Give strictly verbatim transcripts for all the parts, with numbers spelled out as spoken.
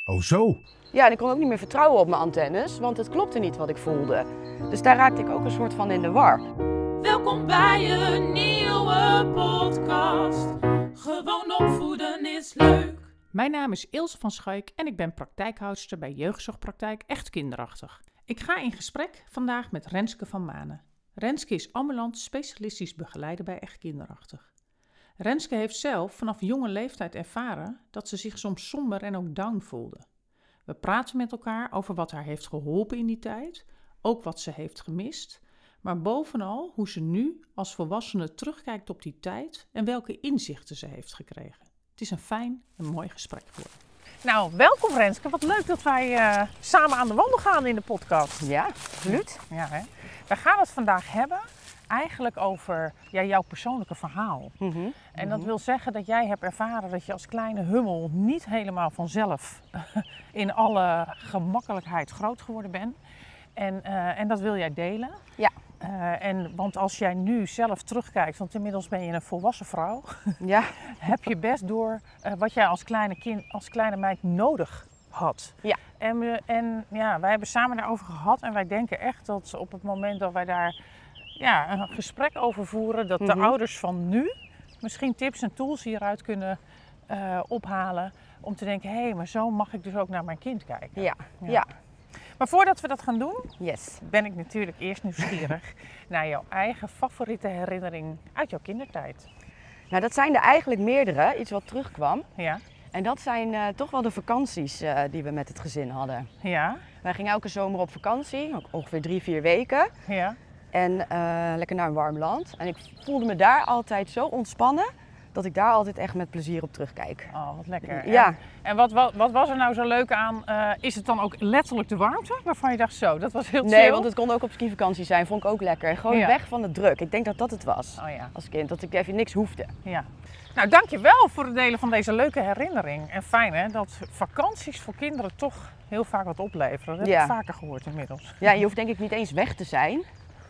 Oh zo? Ja, en ik kon ook niet meer vertrouwen op mijn antennes, want het klopte niet wat ik voelde. Dus daar raakte ik ook een soort van in de war. Welkom bij een nieuwe podcast. Gewoon opvoeden is leuk. Mijn naam is Ilse van Schuik en ik ben praktijkhoudster bij Jeugdzorgpraktijk Echt Kinderachtig. Ik ga in gesprek vandaag met Renske van Manen. Renske is ambulant specialistisch begeleider bij Echt Kinderachtig. Renske heeft zelf vanaf jonge leeftijd ervaren dat ze zich soms somber en ook down voelde. We praten met elkaar over wat haar heeft geholpen in die tijd, ook wat ze heeft gemist, maar bovenal hoe ze nu als volwassene terugkijkt op die tijd en welke inzichten ze heeft gekregen. Het is een fijn en mooi gesprek voor. Nou, welkom Renske. Wat leuk dat wij uh, samen aan de wandel gaan in de podcast. Ja, absoluut. Ja, hè? We gaan het vandaag hebben eigenlijk over ja, jouw persoonlijke verhaal. Mm-hmm. En dat wil zeggen dat jij hebt ervaren dat je als kleine hummel niet helemaal vanzelf in alle gemakkelijkheid groot geworden bent. En, uh, en dat wil jij delen. Ja. Uh, en, want als jij nu zelf terugkijkt, want inmiddels ben je een volwassen vrouw, Ja. heb je best door uh, wat jij als kleine kind, als kleine meid nodig had. Ja. En, we, en ja, wij hebben samen daarover gehad en wij denken echt dat op het moment dat wij daar ja, een gesprek over voeren, dat Mm-hmm. de ouders van nu misschien tips en tools hieruit kunnen uh, ophalen om te denken, hé, hey, maar zo mag ik dus ook naar mijn kind kijken. Ja. Ja. Ja. Maar voordat we dat gaan doen, Yes. ben ik natuurlijk eerst nieuwsgierig naar jouw eigen favoriete herinnering uit jouw kindertijd. Nou, dat zijn er eigenlijk meerdere, iets wat terugkwam. Ja, En dat zijn uh, toch wel de vakanties uh, die we met het gezin hadden. ja, Wij gingen elke zomer op vakantie, ook ongeveer drie, vier weken. ja. En uh, lekker naar een warm land. En ik voelde me daar altijd zo ontspannen, dat ik daar altijd echt met plezier op terugkijk. Oh, wat lekker. Ja. En, en wat, wat, wat was er nou zo leuk aan? Uh, is het dan ook letterlijk de warmte waarvan je dacht zo, dat was heel chill? Nee, want het kon ook op skivakantie zijn, vond ik ook lekker. Gewoon Ja. weg van de druk. Ik denk dat dat het was Oh ja, als kind, dat ik even niks hoefde. ja. Nou, dankjewel voor het delen van deze leuke herinnering. En fijn hè, dat vakanties voor kinderen toch heel vaak wat opleveren. Dat heb Ja. ik vaker gehoord inmiddels. Ja, je hoeft denk ik niet eens weg te zijn,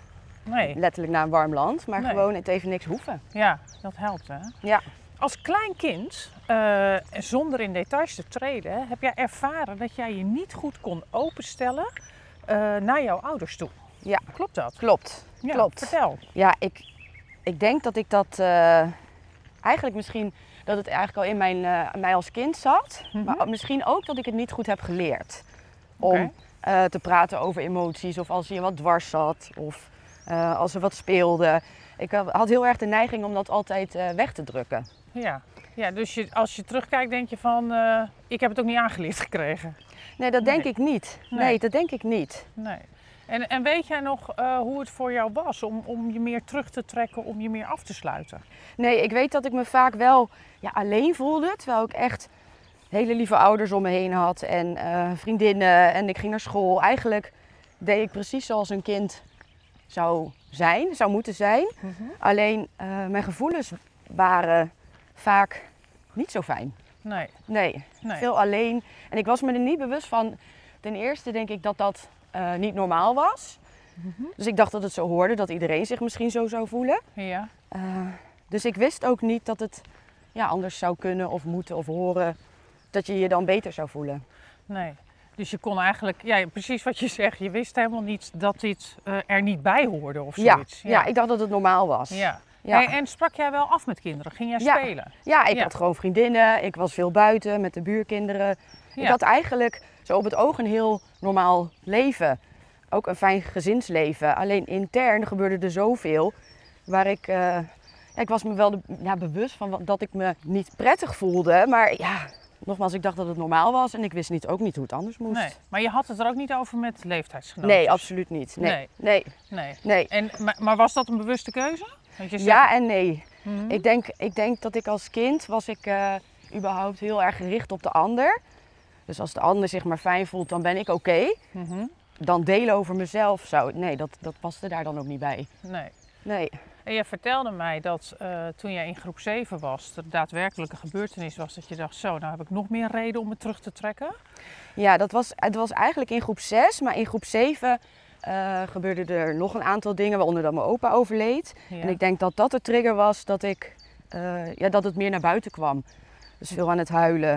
Nee, letterlijk naar een warm land, maar Nee. gewoon het even niks hoeven. ja, dat helpt hè. Ja. Als klein kind, uh, zonder in details te treden, heb jij ervaren dat jij je niet goed kon openstellen uh, naar jouw ouders toe. Ja. Klopt dat? Klopt, Ja, klopt. Vertel. Ja, ik, ik denk dat ik dat uh, eigenlijk misschien, dat het eigenlijk al in mijn, uh, mij als kind zat. Mhm. Maar misschien ook dat ik het niet goed heb geleerd. Om Oké. uh, te praten over emoties of als je wat dwars zat of uh, als er wat speelde. Ik had heel erg de neiging om dat altijd uh, weg te drukken. Ja, ja dus je, als je terugkijkt denk je van, uh, ik heb het ook niet aangeleerd gekregen. Nee, dat Nee. denk ik niet. Nee, Nee. dat denk ik niet. Nee. En, en weet jij nog uh, hoe het voor jou was om, om je meer terug te trekken, om je meer af te sluiten? Nee, ik weet dat ik me vaak wel ja, alleen voelde, terwijl ik echt hele lieve ouders om me heen had en uh, vriendinnen en ik ging naar school. Eigenlijk deed ik precies zoals een kind zou zijn, zou moeten zijn. Mm-hmm. Alleen uh, mijn gevoelens waren vaak niet zo fijn. Nee, Nee, nee. veel alleen. En ik was me er niet bewust van. Ten eerste denk ik dat dat uh, niet normaal was. Mm-hmm. Dus ik dacht dat het zo hoorde, dat iedereen zich misschien zo zou voelen. Ja, Uh, dus ik wist ook niet dat het ja, anders zou kunnen of moeten of horen. Dat je je dan beter zou voelen. nee. Dus je kon eigenlijk, ja, precies wat je zegt, je wist helemaal niet dat dit uh, er niet bij hoorde of Ja, zoiets. ja, ik dacht dat het normaal was. Ja. Ja. Hey, en sprak jij wel af met kinderen? Ging jij Ja. spelen? Ja, ik Ja. had gewoon vriendinnen. Ik was veel buiten met de buurkinderen. Ik Ja. had eigenlijk zo op het oog een heel normaal leven. Ook een fijn gezinsleven. Alleen intern gebeurde er zoveel waar ik... Uh, ja, ik was me wel de, ja, bewust van wat, dat ik me niet prettig voelde. Maar ja, nogmaals, ik dacht dat het normaal was. En ik wist niet, ook niet hoe het anders moest. Nee, maar je had het er ook niet over met leeftijdsgenoten? Nee, absoluut niet. Nee, Nee. nee, Nee. nee. En, maar, maar was dat een bewuste keuze? Want je zegt, Ja en nee. Mhm. Ik denk, ik denk dat ik als kind was ik uh, überhaupt heel erg gericht op de ander. Dus als de ander zich maar fijn voelt, dan ben ik oké. Okay. Mhm. Dan delen over mezelf, zou, nee, dat, dat paste daar dan ook niet bij. Nee. Nee. En je vertelde mij dat uh, toen jij in groep zeven was, de daadwerkelijke gebeurtenis was dat je dacht, zo, nou heb ik nog meer reden om me terug te trekken. Ja, dat was, het was eigenlijk in groep zes, maar in groep zeven uh, gebeurde er nog een aantal dingen, waaronder dat mijn opa overleed. Ja. En ik denk dat dat de trigger was dat, ik, uh, ja, dat het meer naar buiten kwam. Dus veel aan het huilen.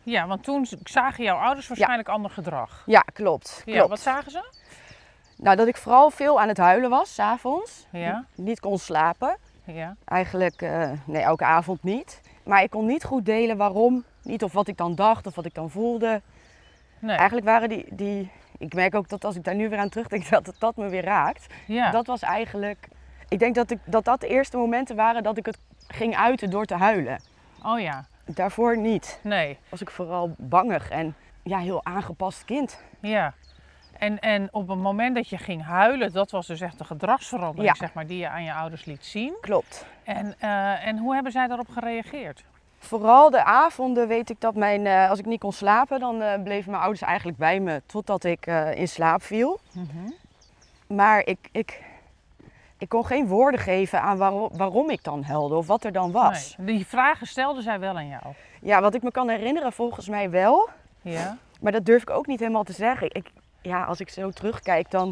Ja, want toen zagen jouw ouders waarschijnlijk ander gedrag. Ja, klopt. Ja, klopt. wat zagen ze? Nou, dat ik vooral veel aan het huilen was, 's avonds. Ja. Niet kon slapen. Ja. Eigenlijk, uh, nee, elke avond niet. Maar ik kon niet goed delen waarom. Niet of wat ik dan dacht of wat ik dan voelde. Nee. Eigenlijk waren die, die... Ik merk ook dat als ik daar nu weer aan terugdenk, dat het dat me weer raakt. Ja. Dat was eigenlijk... Ik denk dat, ik, dat dat de eerste momenten waren dat ik het ging uiten door te huilen. Oh ja. Daarvoor niet. Nee. Was ik vooral bangig en ja, heel aangepast kind. Ja. En, en op het moment dat je ging huilen, dat was dus echt de gedragsverandering, Ja. zeg maar, die je aan je ouders liet zien. Klopt. En, uh, en hoe hebben zij daarop gereageerd? Vooral de avonden weet ik dat mijn, uh, als ik niet kon slapen, dan uh, bleven mijn ouders eigenlijk bij me totdat ik uh, in slaap viel. Mm-hmm. Maar ik, ik, ik kon geen woorden geven aan waarom, waarom ik dan huilde of wat er dan was. Nee. Die vragen stelden zij wel aan jou? Ja, wat ik me kan herinneren volgens mij wel. Ja. Maar dat durf ik ook niet helemaal te zeggen. Ik, ja, als ik zo terugkijk, dan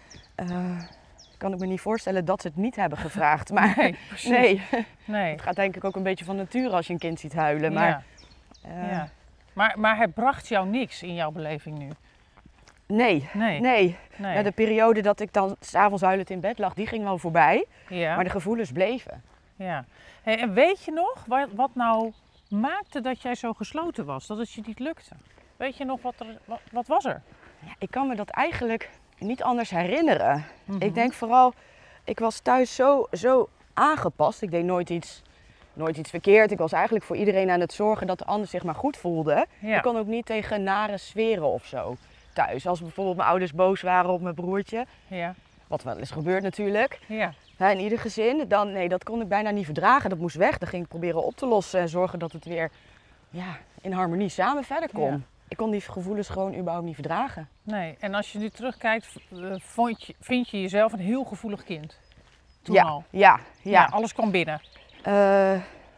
uh, kan ik me niet voorstellen dat ze het niet hebben gevraagd. Maar nee, precies. nee. nee. Het gaat denk ik ook een beetje van nature als je een kind ziet huilen. Maar, ja. Uh, ja. maar, maar het bracht jou niks in jouw beleving nu? Nee, nee. nee. nee. Ja, de periode dat ik dan 's avonds huilend in bed lag, die ging wel voorbij. Ja. Maar de gevoelens bleven. Ja. Hey, en weet je nog wat, wat nou maakte dat jij zo gesloten was? Dat het je niet lukte? Weet je nog wat er, wat, wat was er? Ja, ik kan me dat eigenlijk niet anders herinneren. Mm-hmm. Ik denk vooral, ik was thuis zo, zo aangepast. Ik deed nooit iets, nooit iets verkeerd. Ik was eigenlijk voor iedereen aan het zorgen dat de ander zich maar goed voelde. Ja. Ik kon ook niet tegen nare sferen of zo thuis. Als bijvoorbeeld mijn ouders boos waren op mijn broertje. Ja. Wat wel eens gebeurt natuurlijk. Ja. Ja, in ieder gezin. Dan, nee, dat kon ik bijna niet verdragen. Dat moest weg. Dan ging ik proberen op te lossen en zorgen dat het weer ja, in harmonie samen verder kon. Ja. Ik kon die gevoelens gewoon überhaupt niet verdragen. Nee, en als je nu terugkijkt, vond je, vind je jezelf een heel gevoelig kind? Toen ja, al? Ja, ja. Ja, alles kwam binnen. Uh,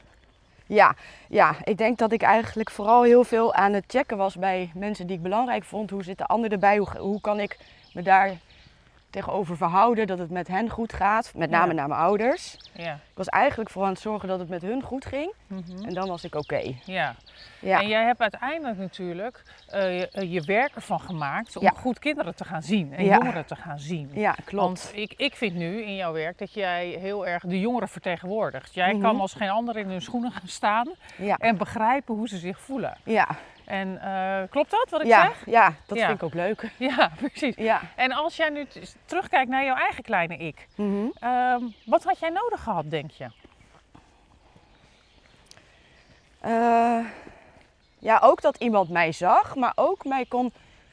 ja, ja, ik denk dat ik eigenlijk vooral heel veel aan het checken was bij mensen die ik belangrijk vond. Hoe zit de ander erbij? Hoe, hoe kan ik me daar tegenover verhouden dat het met hen goed gaat? Met name Ja. naar mijn ouders. Ja. Ik was eigenlijk vooral aan het zorgen dat het met hun goed ging. Mm-hmm. En dan was ik oké. Okay. Ja. Ja. En jij hebt uiteindelijk natuurlijk uh, je, je werk ervan gemaakt om Ja. goed kinderen te gaan zien en Ja. jongeren te gaan zien. Ja, klopt. Want ik, ik vind nu in jouw werk dat jij heel erg de jongeren vertegenwoordigt. Jij Mm-hmm. kan als geen ander in hun schoenen gaan staan Ja. en begrijpen hoe ze zich voelen. Ja. En uh, klopt dat wat ik ja, zeg? ja, dat Ja. vind ik ook leuk. Ja, precies. Ja. En als jij nu t- terugkijkt naar jouw eigen kleine ik, Mm-hmm. um, wat had jij nodig gehad, denk je? Uh, ja, ook dat iemand mij zag, maar ook mij kon,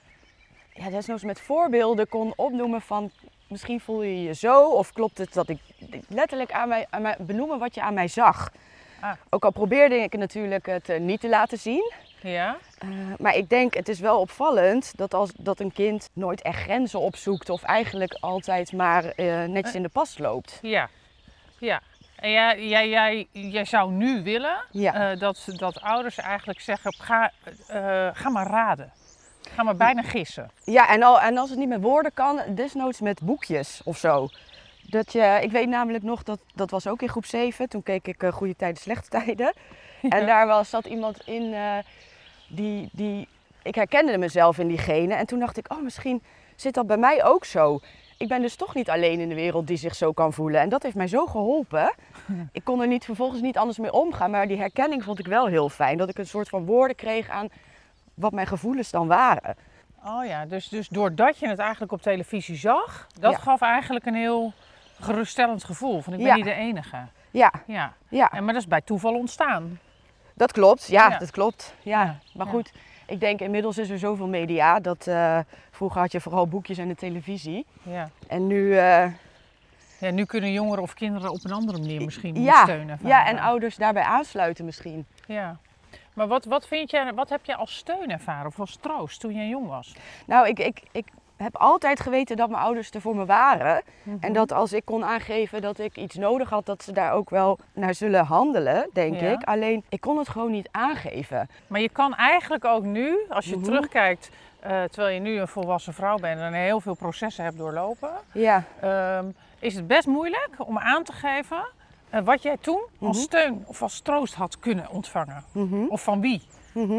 ja, desnoods met voorbeelden kon opnoemen van misschien voel je je zo of klopt het dat ik letterlijk aan mij, aan mij benoemen wat je aan mij zag. Ah. Ook al probeerde ik natuurlijk het uh, niet te laten zien. Ja? Uh, maar ik denk, het is wel opvallend dat, als, dat een kind nooit echt grenzen opzoekt of eigenlijk altijd maar uh, netjes in de pas loopt. Ja. Ja. En jij, jij, jij, jij zou nu willen Ja. uh, dat, dat ouders eigenlijk zeggen, ga, uh, ga maar raden. Ga maar bijna gissen. Ja, en, al, en als het niet met woorden kan, desnoods met boekjes of zo. Dat je, ik weet namelijk nog, dat, dat was ook in groep zeven, toen keek ik uh, Goede Tijden, Slechte Tijden. Ja. En daar was, zat iemand in, uh, die, die, ik herkende mezelf in diegene. En toen dacht ik, oh misschien zit dat bij mij ook zo. Ik ben dus toch niet alleen in de wereld die zich zo kan voelen. En dat heeft mij zo geholpen. Ik kon er niet, vervolgens niet anders mee omgaan, maar die herkenning vond ik wel heel fijn. Dat ik een soort van woorden kreeg aan wat mijn gevoelens dan waren. Oh ja, dus, dus doordat je het eigenlijk op televisie zag, dat Ja. gaf eigenlijk een heel geruststellend gevoel. Van ik ben Ja. niet de enige. Ja, Ja. ja. En, maar dat is bij toeval ontstaan. Dat klopt, ja, Ja. dat klopt. Ja. Ja, Maar ja. goed, ik denk inmiddels is er zoveel media. Dat, uh, vroeger had je vooral boekjes en de televisie. Ja. En nu... Uh, Ja, nu kunnen jongeren of kinderen op een andere manier misschien ja, steunen. ja, en ouders daarbij aansluiten misschien. Ja. Maar wat, wat, vind jij, wat heb je als steun ervaren of als troost toen jij jong was? Nou, ik, ik, ik heb altijd geweten dat mijn ouders er voor me waren. Mm-hmm. En dat als ik kon aangeven dat ik iets nodig had, dat ze daar ook wel naar zullen handelen, denk Ja. ik. Alleen, ik kon het gewoon niet aangeven. Maar je kan eigenlijk ook nu, als je Mm-hmm. terugkijkt, uh, terwijl je nu een volwassen vrouw bent en heel veel processen hebt doorlopen, Ja, um, is het best moeilijk om aan te geven uh, wat jij toen als Mm-hmm. steun of als troost had kunnen ontvangen. mm-hmm. Of van wie. Mm-hmm.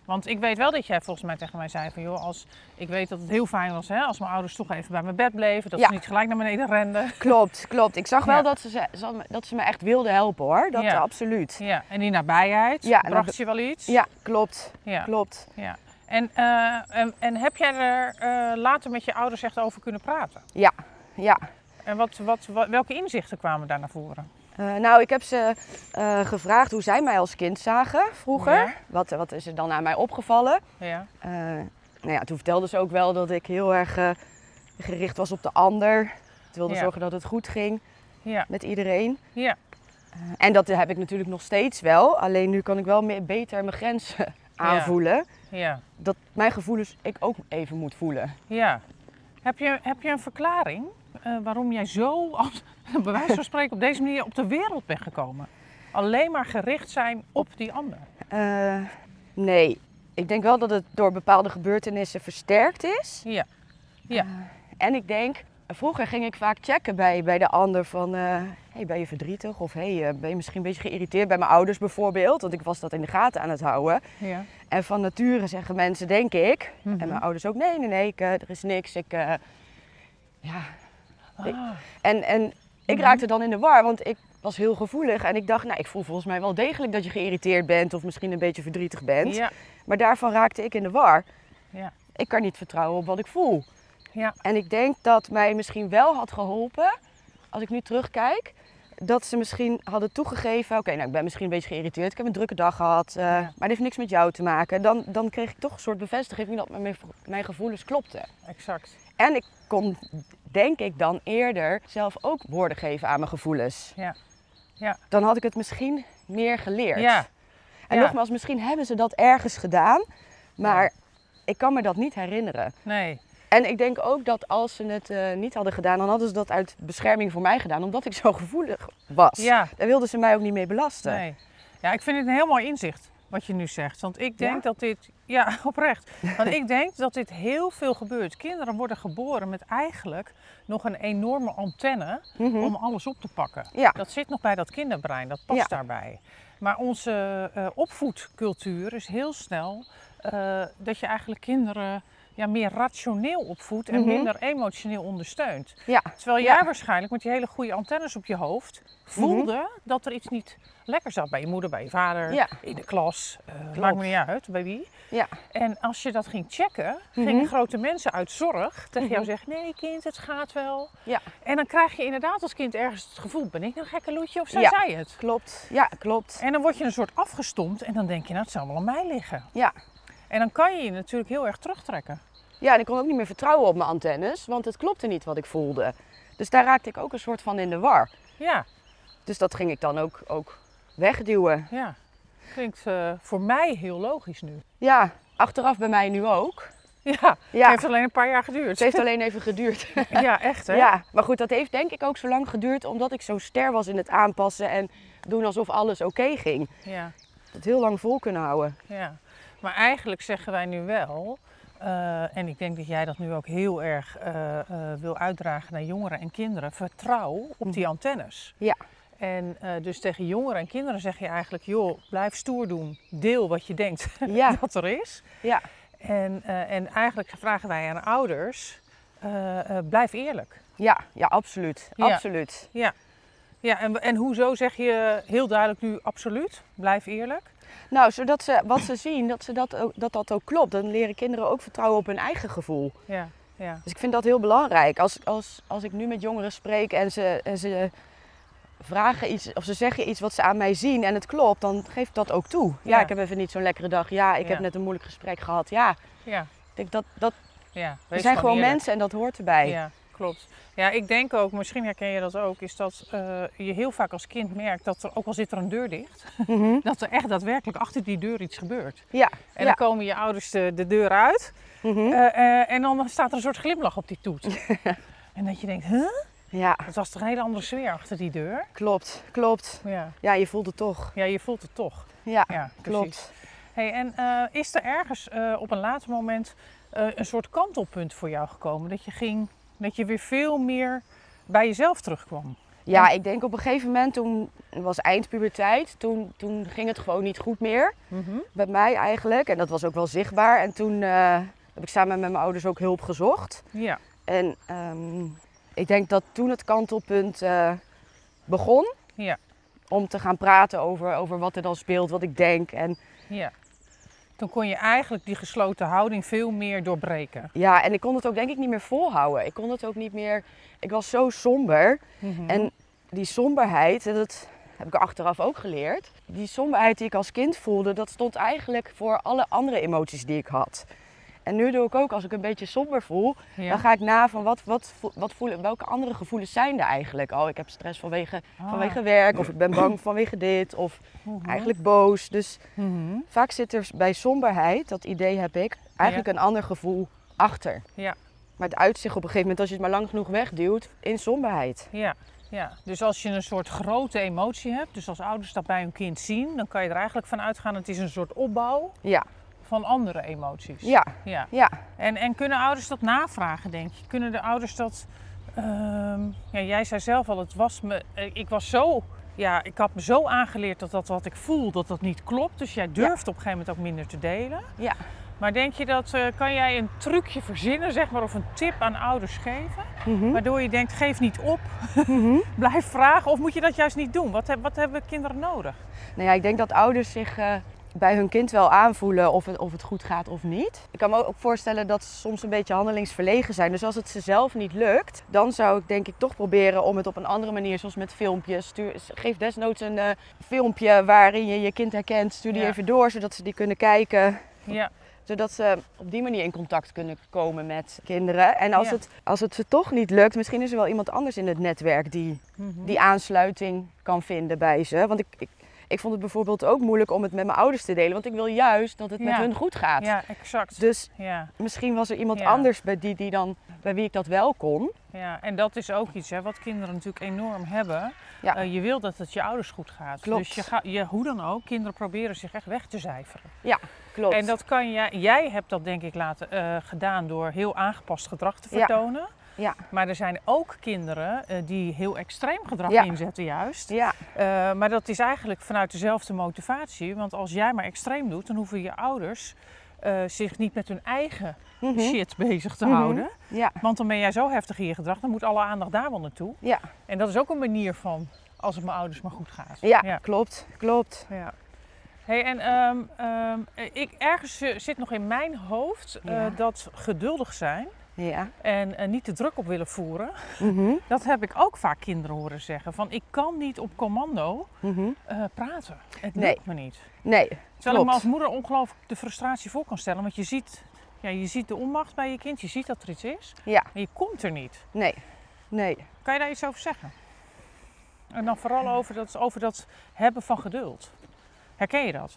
Want ik weet wel dat jij volgens mij tegen mij zei van joh, als ik weet dat het heel fijn was hè, als mijn ouders toch even bij mijn bed bleven, dat Ja. ze niet gelijk naar beneden renden. Klopt, klopt. Ik zag wel Ja. dat ze, ze, dat ze me echt wilden helpen hoor. Dat Ja. eh, absoluut. Ja, en die nabijheid, Ja, en bracht dat- je wel iets? Ja, klopt. Ja. Klopt. ja. En, eh, en, en heb jij er eh, later met je ouders echt over kunnen praten? Ja, ja. En wat, wat, wat, welke inzichten kwamen daar naar voren? Uh, nou, ik heb ze uh, gevraagd hoe zij mij als kind zagen vroeger. Ja. Wat, wat is er dan aan mij opgevallen? Ja. Uh, nou ja, toen vertelde ze ook wel dat ik heel erg uh, gericht was op de ander. Ik wilde Ja. zorgen dat het goed ging Ja. met iedereen. Ja. Uh, en dat heb ik natuurlijk nog steeds wel. Alleen nu kan ik wel meer, beter mijn grenzen aanvoelen. Ja. Dat mijn gevoelens ik ook even moet voelen. Ja. Heb je, heb je een verklaring uh, waarom jij zo, als, bij wijze van spreken, op deze manier op de wereld bent gekomen? Alleen maar gericht zijn op die ander? Uh, nee, ik denk wel dat het door bepaalde gebeurtenissen versterkt is. Ja. Ja. Uh, en ik denk, vroeger ging ik vaak checken bij, bij de ander van, uh, hey, ben je verdrietig? Of hey, uh, ben je misschien een beetje geïrriteerd bij mijn ouders bijvoorbeeld? Want ik was dat in de gaten aan het houden. Ja. En van nature zeggen mensen, denk ik, Mm-hmm. en mijn ouders ook, nee, nee, nee, ik, uh, er is niks. Ik, uh, ja. Ah. Ik, en, en ik Mm-hmm. raakte dan in de war, want ik was heel gevoelig. En ik dacht, nou, ik voel volgens mij wel degelijk dat je geïrriteerd bent of misschien een beetje verdrietig bent. Ja. Maar daarvan raakte ik in de war. Ja. Ik kan niet vertrouwen op wat ik voel. Ja. En ik denk dat mij misschien wel had geholpen, als ik nu terugkijk, dat ze misschien hadden toegegeven, oké, okay, nou ik ben misschien een beetje geïrriteerd, ik heb een drukke dag gehad, uh, Ja. maar dit heeft niks met jou te maken. Dan, dan kreeg ik toch een soort bevestiging dat mijn, mijn gevoelens klopten. Exact. En ik kon, denk ik, dan eerder zelf ook woorden geven aan mijn gevoelens. Ja. Ja. Dan had ik het misschien meer geleerd. Ja. En Ja. nogmaals, misschien hebben ze dat ergens gedaan, maar Ja. ik kan me dat niet herinneren. Nee. En ik denk ook dat als ze het uh, niet hadden gedaan, dan hadden ze dat uit bescherming voor mij gedaan, omdat ik zo gevoelig was. Ja. Daar wilden ze mij ook niet mee belasten. Nee. Ja, ik vind het een heel mooi inzicht wat je nu zegt. Want ik denk Ja? dat dit, ja, oprecht. Want ik denk dat dit heel veel gebeurt. Kinderen worden geboren met eigenlijk nog een enorme antenne Mm-hmm. om alles op te pakken. Ja. Dat zit nog bij dat kinderbrein, dat past Ja. daarbij. Maar onze uh, opvoedcultuur is heel snel uh, dat je eigenlijk kinderen ja, meer rationeel opvoedt en Mhm. minder emotioneel ondersteunt. Ja. Terwijl Ja. jij waarschijnlijk met die hele goede antennes op je hoofd voelde dat er iets niet lekker zat bij je moeder, bij je vader, Ja. in de klas. Uh, Klopt. maakt me niet uit, bij wie. Ja. En als je dat ging checken, Mhm. gingen grote mensen uit zorg tegen jou Mhm. zeggen, nee kind, het gaat wel. Ja. En dan krijg je inderdaad als kind ergens het gevoel, ben ik een gekke loetje of zij Ja. zei het? Klopt. Ja, klopt. En dan word je een soort afgestompt en dan denk je, nou het zal wel aan mij liggen. Ja. En dan kan je je natuurlijk heel erg terugtrekken. Ja, en ik kon ook niet meer vertrouwen op mijn antennes, want het klopte niet wat ik voelde. Dus daar raakte ik ook een soort van in de war. Ja, Dus dat ging ik dan ook, ook wegduwen. ja. Klinkt uh, voor mij heel logisch nu. Ja, achteraf bij mij nu ook. Ja, Ja. het heeft alleen een paar jaar geduurd. Het heeft alleen even geduurd. Ja, echt hè? Ja, maar goed, dat heeft denk ik ook zo lang geduurd omdat ik zo ster was in het aanpassen en doen alsof alles oké ging. Ja, Dat heel lang vol kunnen houden. ja. Maar eigenlijk zeggen wij nu wel, uh, en ik denk dat jij dat nu ook heel erg uh, uh, wil uitdragen naar jongeren en kinderen, vertrouw op die antennes. Ja. En uh, dus tegen jongeren en kinderen zeg je eigenlijk, joh, blijf stoer doen, deel wat je denkt Ja. dat er is. Ja. En, uh, en eigenlijk vragen wij aan ouders, uh, uh, blijf eerlijk. Ja, ja, absoluut. Ja. Absoluut. Ja, ja en, en hoezo zeg je heel duidelijk nu absoluut, blijf eerlijk? Nou, zodat ze wat ze zien, dat, ze dat, ook, dat dat ook klopt. Dan leren kinderen ook vertrouwen op hun eigen gevoel. Ja, ja. Dus ik vind dat heel belangrijk. Als, als, als ik nu met jongeren spreek en ze, en ze vragen iets of ze zeggen iets wat ze aan mij zien en het klopt, dan geef ik dat ook toe. Ja, Ja. ik heb even niet zo'n lekkere dag. Ja, ik Ja. heb net een moeilijk gesprek gehad. Ja, Ja, ik denk dat, dat ja. we Wees zijn gewoon eerlijk. mensen en dat hoort erbij. Ja, klopt. Ja, ik denk ook, misschien herken je dat ook, is dat uh, je heel vaak als kind merkt dat er, ook al zit er een deur dicht, Mhm. dat er echt daadwerkelijk achter die deur iets gebeurt. Ja, En ja. dan komen je ouders de, de deur uit Mhm. uh, uh, en dan staat er een soort glimlach op die toet. En dat je denkt, huh? Ja, Dat was toch een hele andere sfeer achter die deur? klopt, klopt. Ja, Ja, je voelt het toch. ja je voelt het toch. Ja, Ja, klopt. precies. Hey, en uh, is er ergens uh, op een later moment uh, een soort kantelpunt voor jou gekomen? Dat je, ging, dat je weer veel meer bij jezelf terugkwam? Ja, En- ik denk op een gegeven moment, toen het was eindpuberteit, toen, toen ging het gewoon niet goed meer. Mhm. Bij mij eigenlijk. En dat was ook wel zichtbaar. En toen uh, heb ik samen met mijn ouders ook hulp gezocht. Ja, En um, ik denk dat toen het kantelpunt uh, begon. ja, Om te gaan praten over, over wat er dan speelt, wat ik denk. En ja. Toen kon je eigenlijk die gesloten houding veel meer doorbreken. ja, en ik kon het ook denk ik niet meer volhouden. Ik kon het ook niet meer... Ik was zo somber. Mhm. En die somberheid, dat heb ik achteraf ook geleerd. Die somberheid die ik als kind voelde, dat stond eigenlijk voor alle andere emoties die ik had. En nu doe ik ook, als ik een beetje somber voel, Ja. dan ga ik na van wat, wat, wat voelen, welke andere gevoelens zijn er eigenlijk. Oh, ik heb stress vanwege, Ah. vanwege werk, of ik ben bang vanwege dit, of Mhm. eigenlijk boos. Dus Mhm. vaak zit er bij somberheid, dat idee heb ik, eigenlijk een ander gevoel achter. Ja. Maar het uitzicht op een gegeven moment, als je het maar lang genoeg wegduwt, in somberheid. Ja, ja, dus als je een soort grote emotie hebt, dus als ouders dat bij hun kind zien, dan kan je er eigenlijk van uitgaan, het is een soort opbouw Ja, van andere emoties. ja, Ja. ja. En, en kunnen ouders dat navragen, denk je? Kunnen de ouders dat... ehm, ja, jij zei zelf al, het was me... Ik was zo... Ja, ik had me zo aangeleerd dat dat wat ik voel, dat dat niet klopt. Dus jij durft op een gegeven moment ook minder te delen. Ja. Maar denk je dat... eh, kan jij een trucje verzinnen, zeg maar, of een tip aan ouders geven? Mhm. Waardoor je denkt, geef niet op, Mhm. blijf vragen. Of moet je dat juist niet doen? Wat, heb, wat hebben kinderen nodig? Nou ja, ik denk dat ouders zich uh, bij hun kind wel aanvoelen of het, of het goed gaat of niet. Ik kan me ook voorstellen dat ze soms een beetje handelingsverlegen zijn. Dus als het ze zelf niet lukt, dan zou ik denk ik toch proberen om het op een andere manier, zoals met filmpjes. Stuur, geef desnoods een uh, filmpje waarin je je kind herkent. Stuur die Ja. even door, zodat ze die kunnen kijken. Ja, Zodat ze op die manier in contact kunnen komen met kinderen. En als, Ja. het, als het ze toch niet lukt, misschien is er wel iemand anders in het netwerk die mhm. die aansluiting kan vinden bij ze. Want ik, ik, ik vond het bijvoorbeeld ook moeilijk om het met mijn ouders te delen. Want ik wil juist dat het met Ja. hun goed gaat. Ja, exact. Dus Ja, misschien was er iemand Ja. anders bij, die, die dan, bij wie ik dat wel kon. ja, en dat is ook iets hè, wat kinderen natuurlijk enorm hebben. Ja. Uh, je wil dat het je ouders goed gaat. Klopt. Dus je ga, je, hoe dan ook, kinderen proberen zich echt weg te cijferen. Klopt. En dat kan jij, jij hebt dat denk ik laten, uh, gedaan door heel aangepast gedrag te Ja. vertonen. Ja. Maar er zijn ook kinderen uh, die heel extreem gedrag Ja. inzetten juist. Ja, Uh, maar dat is eigenlijk vanuit dezelfde motivatie. Want als jij maar extreem doet, dan hoeven je ouders uh, zich niet met hun eigen Mhm. shit bezig te Mhm. houden. ja, Want dan ben jij zo heftig in je gedrag, dan moet alle aandacht daar wel naartoe. ja, En dat is ook een manier van, als het mijn ouders maar goed gaat. ja, Ja. klopt, klopt. Ja. Hey, en um, um, ik, ergens uh, zit nog in mijn hoofd uh, Ja. dat geduldig zijn Ja. en uh, niet de druk op willen voeren. Mhm. Dat heb ik ook vaak kinderen horen zeggen. Van ik kan niet op commando Mhm. uh, praten. Het Nee. lukt me niet. Nee, Terwijl ik me klopt. als moeder ongelooflijk de frustratie voor kan stellen. Want je ziet, ja, je ziet de onmacht bij je kind, je ziet dat er iets is. Ja, Maar je komt er niet. nee, nee. Kan je daar iets over zeggen? En dan vooral over dat, over dat hebben van geduld. Herken je dat?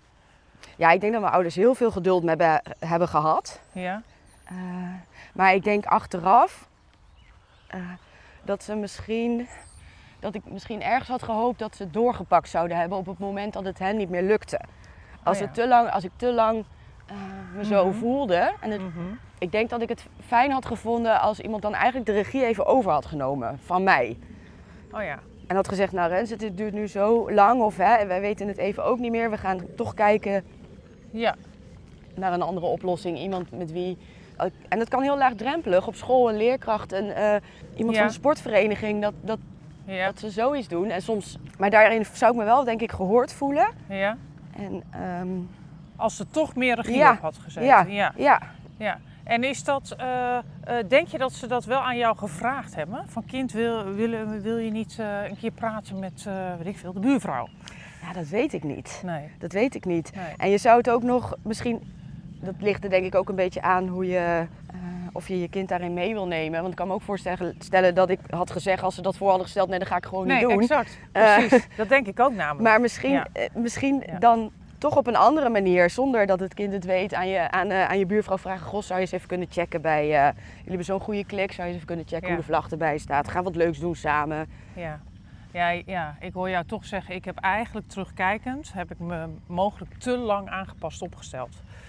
Ja, ik denk dat mijn ouders heel veel geduld met me hebben gehad. Ja? Uh, maar ik denk achteraf uh, dat ze misschien, dat ik misschien ergens had gehoopt dat ze het doorgepakt zouden hebben op het moment dat het hen niet meer lukte. Als, Oh ja. het te lang, als ik te lang uh, me zo Mhm. voelde. En het, Mhm. ik denk dat ik het fijn had gevonden als iemand dan eigenlijk de regie even over had genomen van mij. Oh ja. En had gezegd, nou Rens, het duurt nu zo lang of hè, wij weten het even ook niet meer. We gaan toch kijken Ja. naar een andere oplossing. Iemand met wie... En dat kan heel laagdrempelig. Op school een leerkracht, een, uh, iemand Ja. van de sportvereniging, dat, dat, Ja. dat ze zoiets doen. En soms, maar daarin zou ik me wel, denk ik, gehoord voelen. Ja. En, um, Als ze toch meer regie Ja. op had gezet. ja, Ja. ja. Ja. En is dat, uh, uh, denk je dat ze dat wel aan jou gevraagd hebben? Van kind, wil, wil, wil je niet uh, een keer praten met, uh, weet ik veel, de buurvrouw? Ja, dat weet ik niet. Nee. Dat weet ik niet. Nee. En je zou het ook nog misschien... Dat ligt er denk ik ook een beetje aan hoe je, uh, of je je kind daarin mee wil nemen. Want ik kan me ook voorstellen stellen dat ik had gezegd, als ze dat voor hadden gesteld, nee, dat ga ik gewoon Nee, niet doen. exact. Uh, Precies. Dat denk ik ook namelijk. Maar misschien, Ja. uh, misschien Ja. dan toch op een andere manier, zonder dat het kind het weet, aan je, aan, uh, aan je buurvrouw vragen. Goh, zou je eens even kunnen checken bij, uh, jullie hebben zo'n goede klik, zou je eens even kunnen checken Ja. hoe de vlag erbij staat. Gaan wat leuks doen samen. Ja. Ja, ja, ik hoor jou toch zeggen, ik heb eigenlijk terugkijkend, heb ik me mogelijk te lang aangepast opgesteld.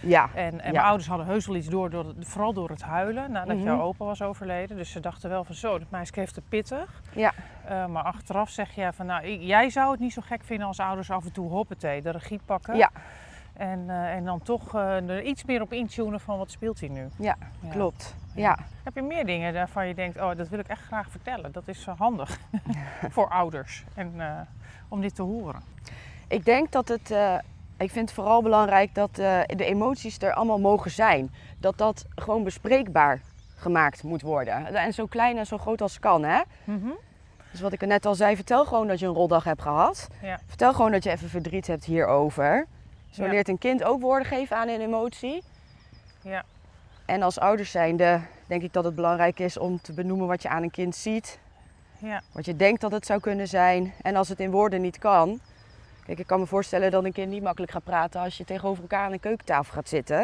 Ja. En, en ja. mijn ouders hadden heus wel iets door, door vooral door het huilen nadat Mhm. jouw opa was overleden. Dus ze dachten wel van zo, dat meisje heeft het pittig. Ja. Uh, maar achteraf zeg je van nou, ik- jij zou het niet zo gek vinden als ouders af en toe hoppatee, de regie pakken. Ja. En, uh, en dan toch uh, er iets meer op intunen van wat speelt hij nu. Ja, Ja. klopt. Ja. Ja. Heb je meer dingen waarvan je denkt, oh dat wil ik echt graag vertellen. Dat is uh, handig voor ouders en, uh, om dit te horen. Ik denk dat het, uh, ik vind het vooral belangrijk dat uh, de emoties er allemaal mogen zijn. Dat dat gewoon bespreekbaar gemaakt moet worden. En zo klein en zo groot als kan, hè. Mm-hmm. Dus wat ik er net al zei, vertel gewoon dat je een roldag hebt gehad. Ja. Vertel gewoon dat je even verdriet hebt hierover. Zo Ja. leert een kind ook woorden geven aan een emotie. Ja. En als ouders zijnde denk ik dat het belangrijk is om te benoemen wat je aan een kind ziet. Ja. Wat je denkt dat het zou kunnen zijn. En als het in woorden niet kan. Kijk, ik kan me voorstellen dat een kind niet makkelijk gaat praten als je tegenover elkaar aan een keukentafel gaat zitten.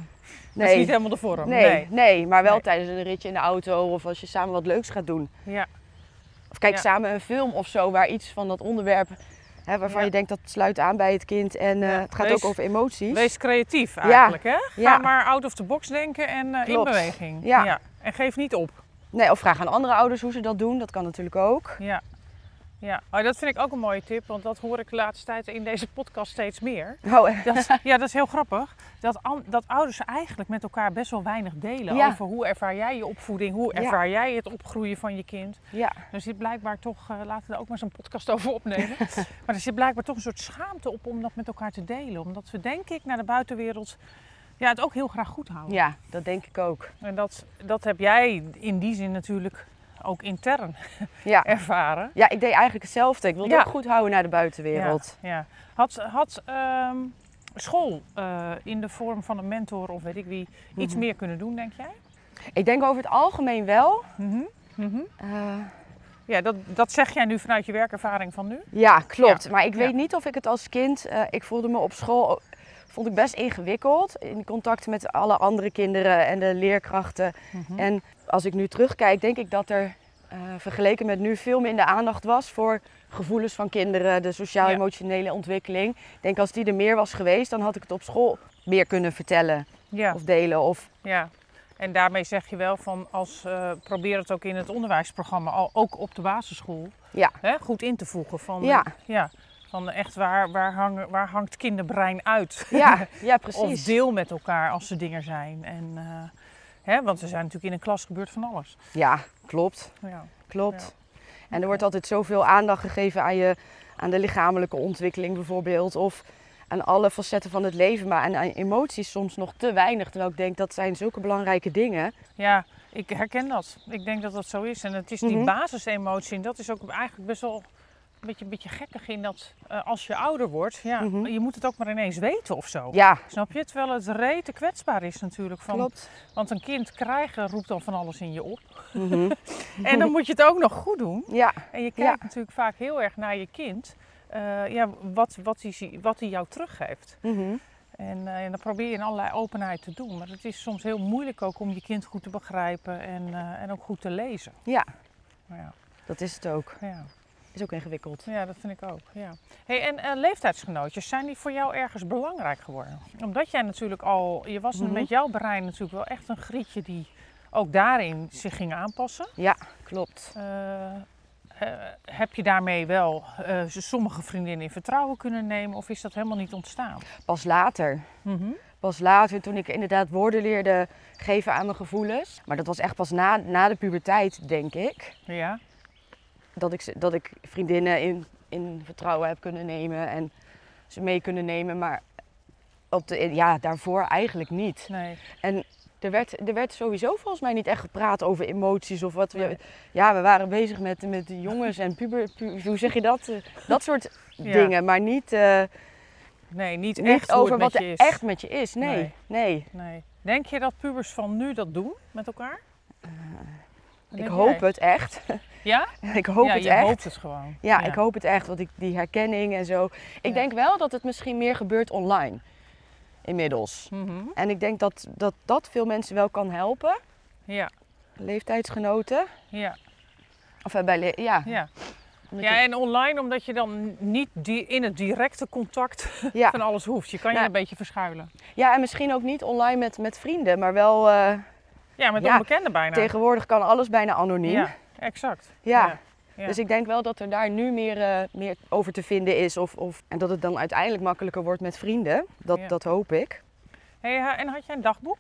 Dat is niet helemaal de vorm. Nee, nee. nee maar wel Nee. tijdens een ritje in de auto of als je samen wat leuks gaat doen. Ja. Of kijk Ja. samen een film of zo waar iets van dat onderwerp, hè, waarvan Ja. je denkt dat sluit aan bij het kind. En uh, Ja. het gaat Wees- ook over emoties. Wees creatief eigenlijk, hè? Ga Ja. maar out of the box denken en uh, in Klopt. beweging. Ja. En geef niet op. Nee, of vraag aan andere ouders hoe ze dat doen. Dat kan natuurlijk ook. Ja. Ja. Oh, dat vind ik ook een mooie tip, want dat hoor ik de laatste tijd in deze podcast steeds meer. Oh, eh, Dat is, ja, dat is heel grappig. Dat, an- dat ouders eigenlijk met elkaar best wel weinig delen Ja. over hoe ervaar jij je opvoeding, hoe Ja. ervaar jij het opgroeien van je kind. ja. Er zit blijkbaar toch, uh, laten we er ook maar eens een podcast over opnemen. Maar er zit blijkbaar toch een soort schaamte op om dat met elkaar te delen. Omdat we denk ik naar de buitenwereld ja, het ook heel graag goed houden. ja, dat denk ik ook. En dat, dat heb jij in die zin natuurlijk ook intern Ja. ervaren. ja, ik deed eigenlijk hetzelfde. Ik wilde Ja. ook goed houden naar de buitenwereld. Ja, ja. Had, had ehm, school uh, in de vorm van een mentor of weet ik wie iets Mhm. meer kunnen doen, denk jij? Ik denk over het algemeen wel. Mhm. Mhm. Uh, Ja, dat, dat zeg jij nu vanuit je werkervaring van nu? ja, klopt. Ja. Maar ik weet Ja. niet of ik het als kind... Uh, ik voelde me op school... Vond ik best ingewikkeld in contact met alle andere kinderen en de leerkrachten. Mhm. En als ik nu terugkijk, denk ik dat er uh, vergeleken met nu veel minder aandacht was voor gevoelens van kinderen, de sociaal-emotionele ontwikkeling. Ik denk als die er meer was geweest, dan had ik het op school meer kunnen vertellen Ja. of delen. Of, Ja, en daarmee zeg je wel van als uh, probeer het ook in het onderwijsprogramma, al, ook op de basisschool, ja. hè, goed in te voegen. Van, Ja. uh, ja, van echt waar, waar, hangen, waar hangt kinderbrein uit? Ja, ja, Of precies. deel met elkaar als er dingen zijn. En, uh, hè, want er zijn natuurlijk in een klas gebeurt van alles. Ja, klopt. Ja. Klopt. En er wordt altijd zoveel aandacht gegeven aan, je, aan de lichamelijke ontwikkeling bijvoorbeeld. Of aan alle facetten van het leven, maar aan, aan emoties soms nog te weinig. Terwijl ik denk dat zijn zulke belangrijke dingen. Ja, ik herken dat. Ik denk dat dat zo is. En het is die Mhm. basisemotie. En dat is ook eigenlijk best wel een beetje, een beetje gekkig in dat uh, als je ouder wordt, ja, Mhm. je moet het ook maar ineens weten of zo. Ja, Snap je? Terwijl het rete kwetsbaar is natuurlijk. Van, klopt. Want een kind krijgen roept dan van alles in je op. Mhm. En dan moet je het ook nog goed doen. Ja, En je kijkt Ja. natuurlijk vaak heel erg naar je kind. Uh, ja, wat, wat, hij, wat hij jou teruggeeft. mhm. En, uh, en dan probeer je in allerlei openheid te doen. Maar het is soms heel moeilijk ook om je kind goed te begrijpen en, uh, en ook goed te lezen. ja, Ja, dat is het ook. ja. Is ook ingewikkeld. ja dat vind ik ook. Ja. Hey, en uh, leeftijdsgenootjes, zijn die voor jou ergens belangrijk geworden? Omdat jij natuurlijk al, je was Mhm. met jouw brein natuurlijk wel echt een grietje die ook daarin zich ging aanpassen. Ja, klopt. Uh, uh, heb je daarmee wel uh, sommige vriendinnen in vertrouwen kunnen nemen of is dat helemaal niet ontstaan? Pas later. Mm-hmm. Pas later, toen ik inderdaad woorden leerde geven aan mijn gevoelens. Maar dat was echt pas na, na de puberteit, denk ik. Ja. Dat ik, ze- dat ik vriendinnen in, in vertrouwen heb kunnen nemen en ze mee kunnen nemen. Maar op de, ja, daarvoor eigenlijk niet. Nee. En er werd, er werd sowieso volgens mij niet echt gepraat over emoties of wat. We, Nee. Ja, we waren bezig met, met de jongens en puber, pu- hoe zeg je dat? Eh, Dat soort Ja. dingen, maar niet, eh, Nee, niet niet echt hoe over het wat met er je is. echt met je is. Nee, Nee. nee. Nee. Denk je dat pubers van nu dat doen met elkaar? Wat Ik denk hoop jij? het echt. Ja? ik hoop ja, het je echt. hoopt het gewoon. Ja, ik hoop het echt, want ik, die herkenning en zo. Ik Ja. denk wel dat het misschien meer gebeurt online, inmiddels. Mhm. En ik denk dat, dat dat veel mensen wel kan helpen, Ja, leeftijdsgenoten. ja, Of eh, bij, le- ja. ja. Met Ja, de- en online omdat je dan niet die, in het directe contact ja. van alles hoeft. Je kan je Nou, een beetje verschuilen. ja, en misschien ook niet online met, met vrienden, maar wel eh, Ja, met Ja, onbekenden bijna. tegenwoordig kan alles bijna anoniem. Ja, exact. Ja. Ja, ja. Dus ik denk wel dat er daar nu meer, eh, meer over te vinden is. Of, of, en dat het dan uiteindelijk makkelijker wordt met vrienden. Dat, Ja. dat hoop ik. Hey, ha- en had jij een dagboek?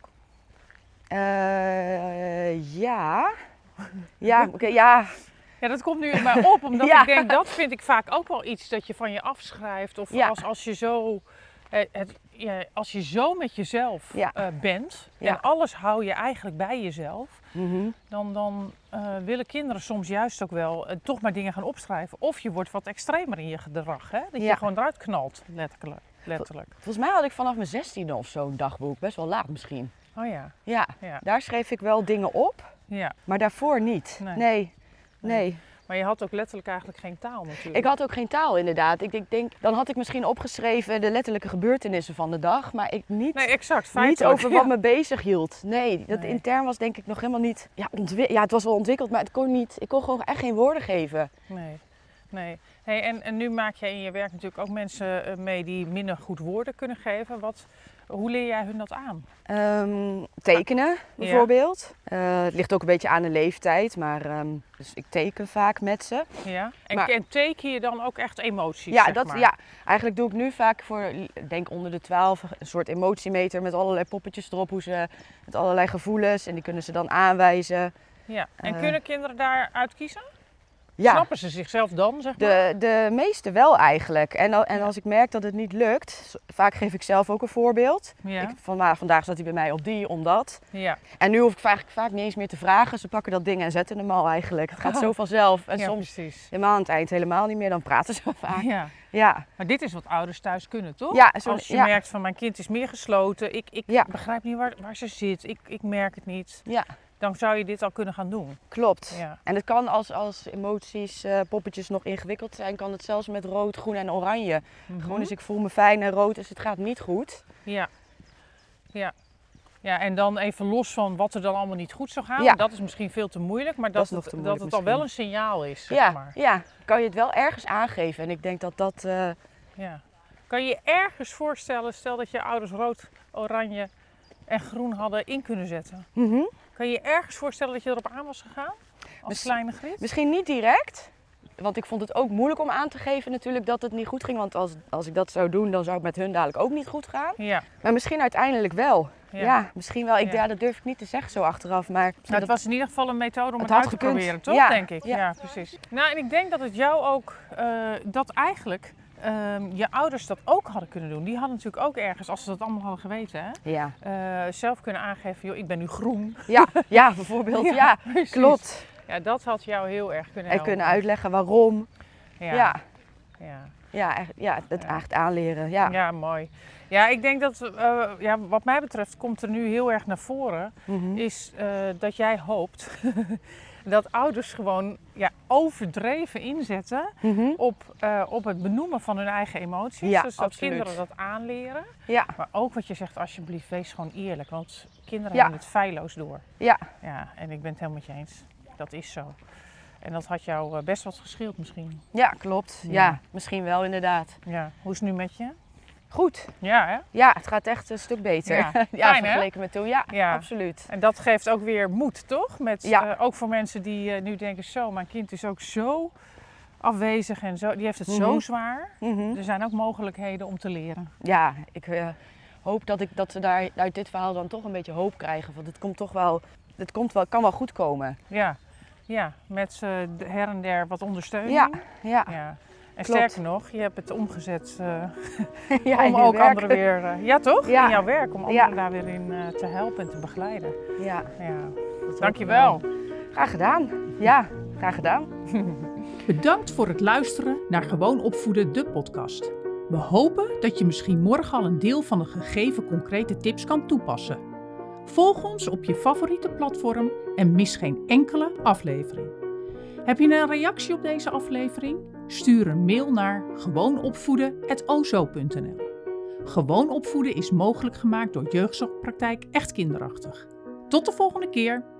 Eh, ja. Ja, oké, ja. Ja, dat komt nu in mij op, omdat Ja. ik denk, dat vind ik vaak ook wel iets dat je van je afschrijft. Of Ja. als, als, je zo, eh, het, ja, als je zo met jezelf Ja. eh, bent Ja. en alles hou je eigenlijk bij jezelf, Mhm. dan, dan eh, willen kinderen soms juist ook wel eh, toch maar dingen gaan opschrijven. Of je wordt wat extremer in je gedrag, hè? Dat Ja. je gewoon eruit knalt, letterlijk. letterlijk. Volgens mij had ik vanaf mijn zestiende of zo een dagboek. Best wel laat misschien. Oh ja, Ja, ja, daar schreef ik wel dingen op. ja. Maar daarvoor niet. Nee. Nee. Nee. Maar je had ook letterlijk eigenlijk geen taal natuurlijk. Ik had ook geen taal inderdaad. Ik, ik denk, dan had ik misschien opgeschreven de letterlijke gebeurtenissen van de dag. Maar ik niet, Nee, exact. niet Feitelijk. over wat Ja. me bezig hield. Nee, dat Nee. intern was denk ik nog helemaal niet... Ja, ontwi- ja, het was wel ontwikkeld, maar het kon niet, ik kon gewoon echt geen woorden geven. Nee, nee. Hey, en, en nu maak jij in je werk natuurlijk ook mensen eh, mee die minder goed woorden kunnen geven. Wat, hoe leer jij hun dat aan? Ehm, tekenen bijvoorbeeld. Eh, het ligt ook een beetje aan de leeftijd, maar ehm, dus ik teken vaak met ze. Ja? En, Maar- en teken je dan ook echt emoties? Ja, zeg dat, maar? ja, eigenlijk doe ik nu vaak voor, ik denk onder de twaalf, een soort emotiemeter met allerlei poppetjes erop, hoe ze, met allerlei gevoelens en die kunnen ze dan aanwijzen. Ja. En Eh. kunnen kinderen daaruit kiezen? Ja, Snappen ze zichzelf dan, zeg maar? de, de meeste wel eigenlijk. En, al- en Ja. als ik merk dat het niet lukt, s- vaak geef ik zelf ook een voorbeeld. Ja. Ik, van, nou, vandaag zat hij bij mij op die, om dat. Ja. En nu hoef ik vaak, vaak niet eens meer te vragen. Ze pakken dat ding en zetten hem al eigenlijk. Het gaat zo vanzelf. En ja, soms precies. helemaal aan het eind helemaal niet meer. Dan praten ze vaak. Ja. Ja, Maar dit is wat ouders thuis kunnen, toch? Ja, zo- Als je ja. merkt van mijn kind is meer gesloten, ik, ik Ja. begrijp niet waar, waar ze zit, ik, ik merk het niet. ja, Dan zou je dit al kunnen gaan doen. klopt. Ja. En het kan als, als emoties, eh, poppetjes nog ingewikkeld zijn, kan het zelfs met rood, groen en oranje. Mhm. Gewoon dus ik voel me fijn en rood, dus het gaat niet goed. Ja. Ja. Ja, en dan even los van wat er dan allemaal niet goed zou gaan. Ja. Dat is misschien veel te moeilijk, maar Dat dat, is nog het, te dat moeilijk het al wel een misschien. signaal is, zeg Ja, maar. ja, kan je het wel ergens aangeven. En ik denk dat dat, eh, Ja. Kan je je ergens voorstellen, stel dat je ouders rood, oranje en groen hadden in kunnen zetten. mhm. Kan je je ergens voorstellen dat je erop aan was gegaan? Als Miss- kleine Griet? Misschien niet direct. Want ik vond het ook moeilijk om aan te geven natuurlijk dat het niet goed ging. Want als, als ik dat zou doen, dan zou het met hun dadelijk ook niet goed gaan. Ja. Maar misschien uiteindelijk wel. Ja. Ja, misschien wel. Ik, Ja. ja, dat durf ik niet te zeggen zo achteraf. Maar misschien Nou, het dat- was in ieder geval een methode om Het het, had uit te gekund. proberen, toch? Ja, Denk ik. Ja. ja. precies. Nou, en ik denk dat het jou ook, eh, dat eigenlijk ehm, je ouders dat ook hadden kunnen doen. Die hadden natuurlijk ook ergens, als ze dat allemaal hadden geweten, hè, ja. eh, zelf kunnen aangeven, joh, ik ben nu groen. Ja, ja, bijvoorbeeld. Ja, Ja, precies. klopt. Ja, dat had jou heel erg kunnen En helpen. kunnen uitleggen waarom. Ja. Ja, Ja. ja, Ja. ja, echt, ja het Ja. eigenlijk aanleren. Ja. Ja, mooi. Ja, ik denk dat, eh, ja, wat mij betreft, komt er nu heel erg naar voren, Mhm. is eh, dat jij hoopt dat ouders gewoon ja, overdreven inzetten Mhm. op, eh, op het benoemen van hun eigen emoties. Ja, dus dat absoluut. kinderen dat aanleren. Ja, Maar ook wat je zegt, alsjeblieft, wees gewoon eerlijk. Want kinderen Ja. hebben het feilloos door. ja, Ja, en ik ben het helemaal met je eens. Dat is zo. En dat had jou eh, best wat gescheeld misschien. ja, klopt. Ja. Ja. misschien wel inderdaad. Ja. Hoe is het nu met je? Goed. Ja, hè? Ja, het gaat echt een stuk beter. Ja. Ja, Fijn, hè? vergeleken met toen. Ja, Ja. absoluut. En dat geeft ook weer moed, toch? Met, Ja. eh, ook voor mensen die eh, nu denken, zo, mijn kind is ook zo afwezig en zo, die heeft het zo Mhm. zwaar. Mhm. Er zijn ook mogelijkheden om te leren. Ja, ik eh, hoop dat, ik, dat ze daar uit dit verhaal dan toch een beetje hoop krijgen. Want het komt toch wel, het komt wel, kan wel goed komen. Ja, ja, met eh, de her en der wat ondersteuning. Ja, ja. Ja. En Klopt. sterker nog, je hebt het omgezet eh, ja om in ook werk. anderen weer, eh, ja toch? Ja. In jouw werk, om Ja. anderen daar weer in eh, te helpen en te begeleiden. Ja, Ja. dat hoop Dankjewel. ik wel. Graag gedaan. Ja, graag gedaan. Bedankt voor het luisteren naar Gewoon Opvoeden, de podcast. We hopen dat je misschien morgen al een deel van de gegeven concrete tips kan toepassen. Volg ons op je favoriete platform en mis geen enkele aflevering. Heb je een reactie op deze aflevering? Stuur een mail naar gewoonopvoeden apenstaartje o z o punt n l. Gewoon Opvoeden is mogelijk gemaakt door Jeugdzorgpraktijk Echt Kinderachtig. Tot de volgende keer!